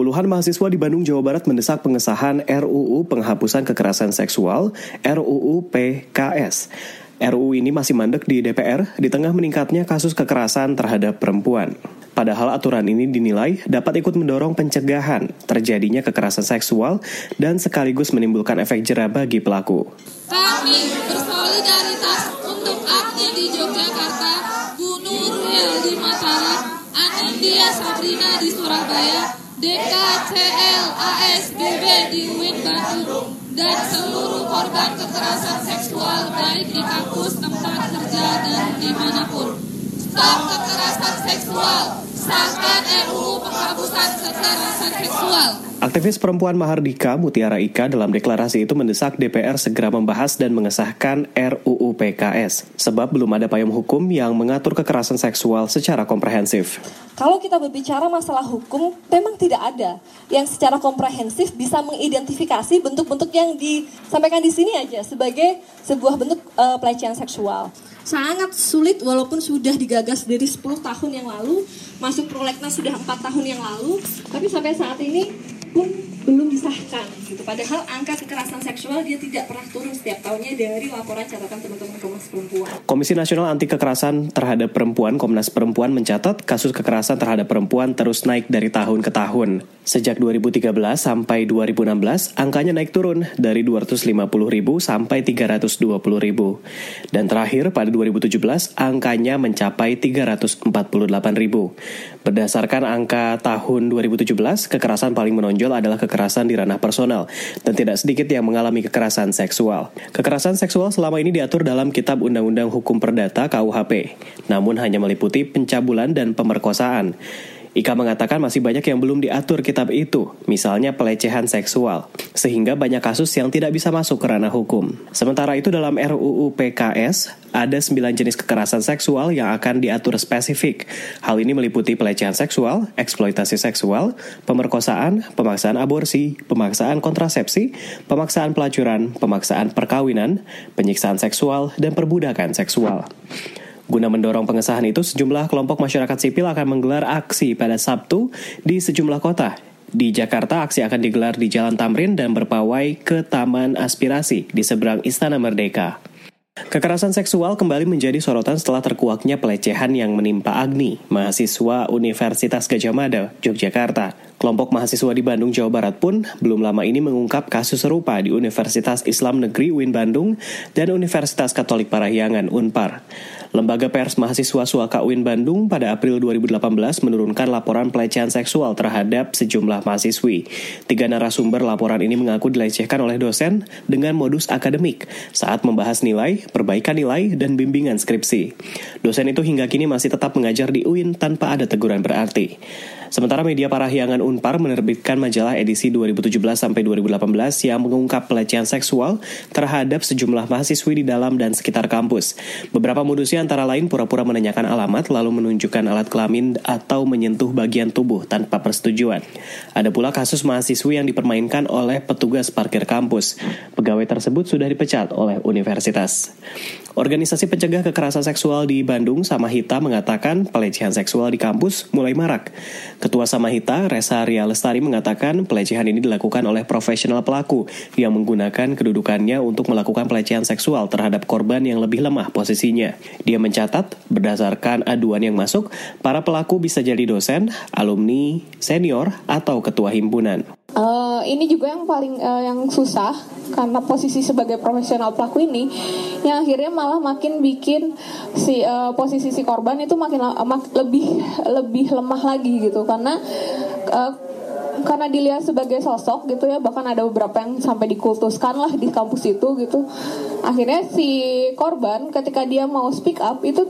Puluhan mahasiswa di Bandung, Jawa Barat mendesak pengesahan RUU Penghapusan Kekerasan Seksual (RUU PKS). RUU ini masih mandek di DPR di tengah meningkatnya kasus kekerasan terhadap perempuan. Padahal aturan ini dinilai dapat ikut mendorong pencegahan terjadinya kekerasan seksual dan sekaligus menimbulkan efek jera bagi pelaku. Kami bersolidaritas untuk Agni di Yogyakarta, Bu Nuril di Mataram, Anindya Sabrina di Surabaya, DKCL ASBB di UIN Bandung, dan seluruh korban kekerasan seksual baik di kampus, tempat kerja, dan dimanapun. Stop kekerasan seksual, sahkan RUU Penghapusan Kekerasan Seksual. Aktivis perempuan Mahardika Mutiara Ika dalam deklarasi itu mendesak DPR segera membahas dan mengesahkan RUU PKS, sebab belum ada payung hukum yang mengatur kekerasan seksual secara komprehensif. Kalau kita berbicara masalah hukum, memang tidak ada yang secara komprehensif bisa mengidentifikasi bentuk-bentuk yang disampaikan di sini aja sebagai sebuah bentuk pelecehan seksual. Sangat sulit walaupun sudah digagas dari 10 tahun yang lalu, masuk prolegnas sudah 4 tahun yang lalu, tapi sampai saat ini pun belum disahkan gitu. Padahal angka kekerasan seksual dia tidak pernah turun setiap tahunnya dari laporan catatan teman-teman Komnas Perempuan. Komisi Nasional Anti Kekerasan Terhadap Perempuan (Komnas Perempuan) mencatat kasus kekerasan terhadap perempuan terus naik dari tahun ke tahun. Sejak 2013 sampai 2016, angkanya naik turun dari 250.000 sampai 320.000. Dan terakhir pada 2017, angkanya mencapai 348.000. Berdasarkan angka tahun 2017, kekerasan paling menonjol adalah kekerasan di ranah personal, dan tidak sedikit yang mengalami kekerasan seksual. Kekerasan seksual selama ini diatur dalam Kitab Undang-Undang Hukum Perdata KUHP, namun hanya meliputi pencabulan dan pemerkosaan. Ika mengatakan masih banyak yang belum diatur kitab itu, misalnya pelecehan seksual, sehingga banyak kasus yang tidak bisa masuk ke ranah hukum. Sementara itu dalam RUU PKS, ada 9 jenis kekerasan seksual yang akan diatur spesifik. Hal ini meliputi pelecehan seksual, eksploitasi seksual, pemerkosaan, pemaksaan aborsi, pemaksaan kontrasepsi, pemaksaan pelacuran, pemaksaan perkawinan, penyiksaan seksual, dan perbudakan seksual. Guna mendorong pengesahan itu, sejumlah kelompok masyarakat sipil akan menggelar aksi pada Sabtu di sejumlah kota. Di Jakarta, aksi akan digelar di Jalan Tamrin dan berpawai ke Taman Aspirasi di seberang Istana Merdeka. Kekerasan seksual kembali menjadi sorotan setelah terkuaknya pelecehan yang menimpa Agni, mahasiswa Universitas Gadjah Mada, Yogyakarta. Kelompok mahasiswa di Bandung, Jawa Barat pun belum lama ini mengungkap kasus serupa di Universitas Islam Negeri UIN Bandung dan Universitas Katolik Parahyangan Unpar. Lembaga Pers Mahasiswa Suaka UIN Bandung pada April 2018 menurunkan laporan pelecehan seksual terhadap sejumlah mahasiswi. 3 narasumber laporan ini mengaku dilecehkan oleh dosen dengan modus akademik saat membahas nilai, perbaikan nilai, dan bimbingan skripsi. Dosen itu hingga kini masih tetap mengajar di UIN tanpa ada teguran berarti. Sementara media Parahyangan Unpar menerbitkan majalah edisi 2017-2018 yang mengungkap pelecehan seksual terhadap sejumlah mahasiswi di dalam dan sekitar kampus. Beberapa modusnya antara lain pura-pura menanyakan alamat lalu menunjukkan alat kelamin atau menyentuh bagian tubuh tanpa persetujuan. Ada pula kasus mahasiswi yang dipermainkan oleh petugas parkir kampus. Pegawai tersebut sudah dipecat oleh universitas. Organisasi Pencegah Kekerasan Seksual di Bandung, Samahita, mengatakan pelecehan seksual di kampus mulai marak. Ketua Samahita, Resa Ria Lestari, mengatakan pelecehan ini dilakukan oleh profesional pelaku yang menggunakan kedudukannya untuk melakukan pelecehan seksual terhadap korban yang lebih lemah posisinya. Dia mencatat, berdasarkan aduan yang masuk, para pelaku bisa jadi dosen, alumni, senior, atau ketua himpunan. Ini juga yang paling yang susah karena posisi sebagai profesional pelaku ini yang akhirnya malah makin bikin posisi si korban itu makin lebih lemah lagi gitu karena dilihat sebagai sosok gitu ya, bahkan ada beberapa yang sampai dikultuskan lah di kampus itu gitu. Akhirnya si korban ketika dia mau speak up itu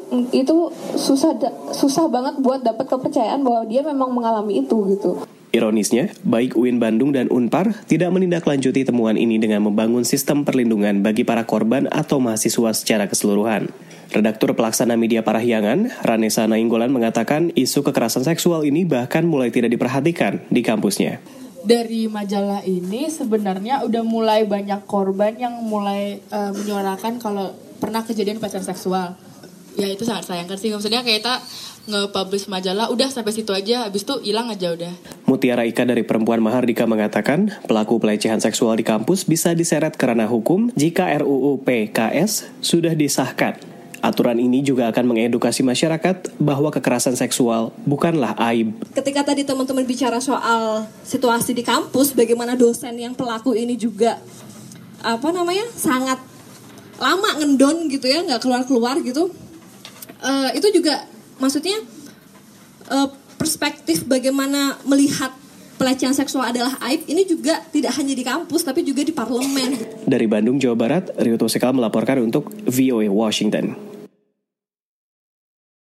susah banget buat dapat kepercayaan bahwa dia memang mengalami itu gitu. Ironisnya, baik UIN Bandung dan Unpar tidak menindaklanjuti temuan ini dengan membangun sistem perlindungan bagi para korban atau mahasiswa secara keseluruhan. Redaktur Pelaksana Media Parahyangan, Ranesa Nainggolan, mengatakan isu kekerasan seksual ini bahkan mulai tidak diperhatikan di kampusnya. Dari majalah ini sebenarnya udah mulai banyak korban yang mulai menyuarakan kalau pernah kejadian pelecehan seksual. Ya itu sangat sayangkan sih, maksudnya kayak kita nge-publish majalah, udah sampai situ aja, habis itu hilang aja udah. Mutiara Ika dari Perempuan Mahardika mengatakan, pelaku pelecehan seksual di kampus bisa diseret ke ranah hukum jika RUU PKS sudah disahkan. Aturan ini juga akan mengedukasi masyarakat bahwa kekerasan seksual bukanlah aib. Ketika tadi teman-teman bicara soal situasi di kampus, bagaimana dosen yang pelaku ini juga sangat lama ngendon gitu ya, nggak keluar-keluar gitu. Itu juga maksudnya perspektif bagaimana melihat pelecehan seksual adalah aib ini juga tidak hanya di kampus tapi juga di parlemen. Dari Bandung, Jawa Barat, Rio Tosekal melaporkan untuk VOA Washington.